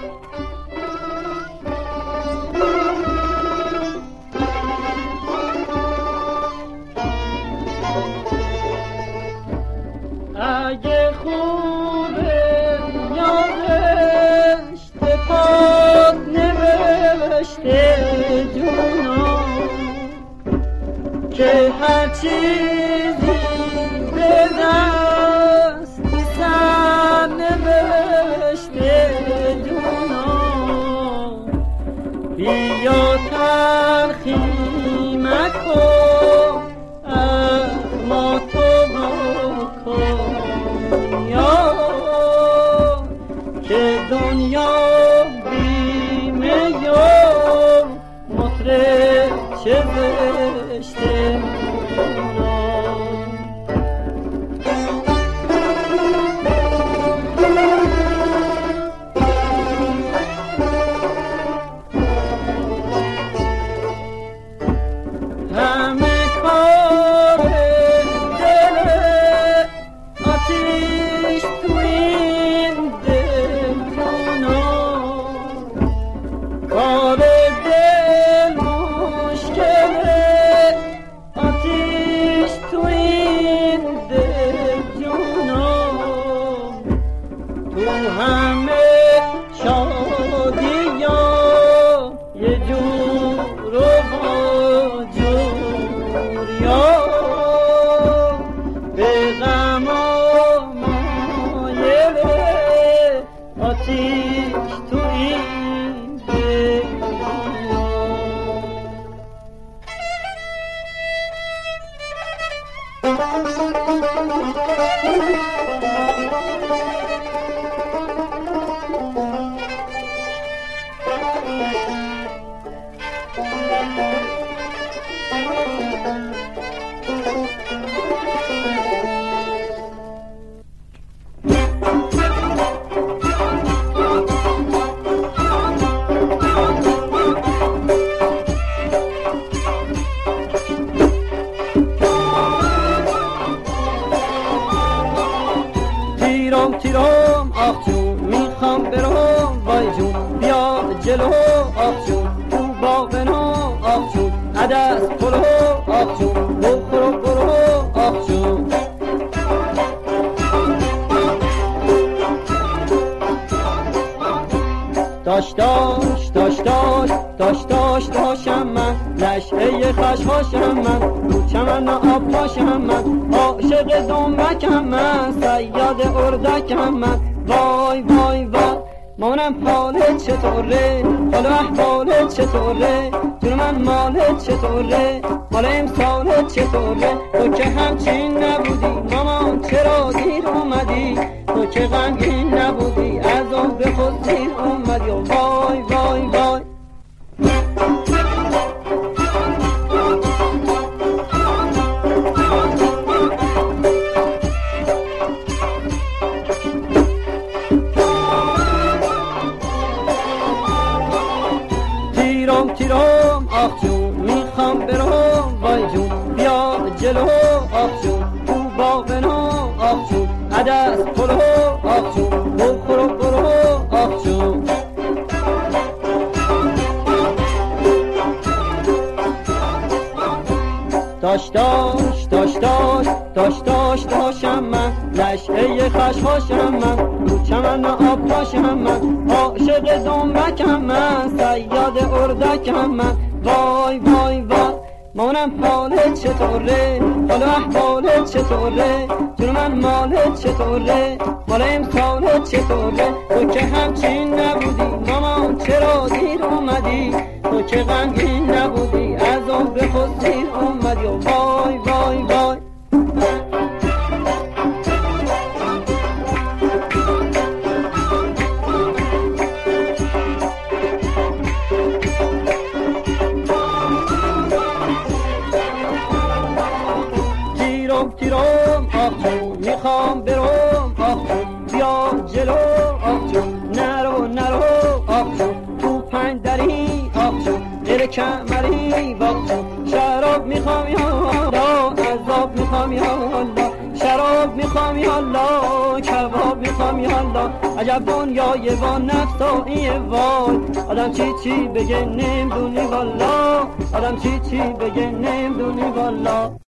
اگه خوبه یادشته پاک نوشته جونم که هر چیزی به دستی سر نوشته جونم بیا تلخی مکن از ما تو بکن یا که دنیا بیمه یا مطرب چه بشته تیرم آخ جون میخوام برم وای جون بیا جلو آخ جون تو باغنا آخ جون عدس پلو آخ جون بخورو برو آخ جون داشتم من نشعه خشخاشم من رو چمن آب پاشم من عاشق دنبکم من صیاد اردکم من وای وای وای مامانم حالت چطوره حالا احوالت چطوره جون من مالت چطوره حالا امسالت چطوره تو که همچین نبودی مامان چرا دیر اومدی تو که غمگین نبودی از اون به خود دیر اومدی وای وای وای تیرم آخ جون میخوام برم وای جون بیا جلو آخ جون تو باغنا آخ جون عدس پلو آخ جون بخورو برو آخ جون داشتم من نشعه خشخاشم من رو چمن آب پاشم من عاشق دنبکم من صیاد اردکم من وای وای وای مامانم حالت چطوره حالا احوالت چطوره جون من مالت چطوره حالا امسالت چطوره تو که همچین نبودی مامان چرا دیر اومدی تو که غمگین نبودی از اون به خود دیر اومدی وای وای وای تیرم آخ جون میخوام برم آخ جون بیا جلو آخ جون نرو آخ جون تو پنج دری آخ جون دل کمری واخ جون شراب میخوام یا الله عذاب میخوام یا الله شراب میخوام یا الله کباب میخوام یا الله عجب دنیای با نفسایی وای آدم چی بگه نمیدونی والا آدم چی بگه نمیدونی والا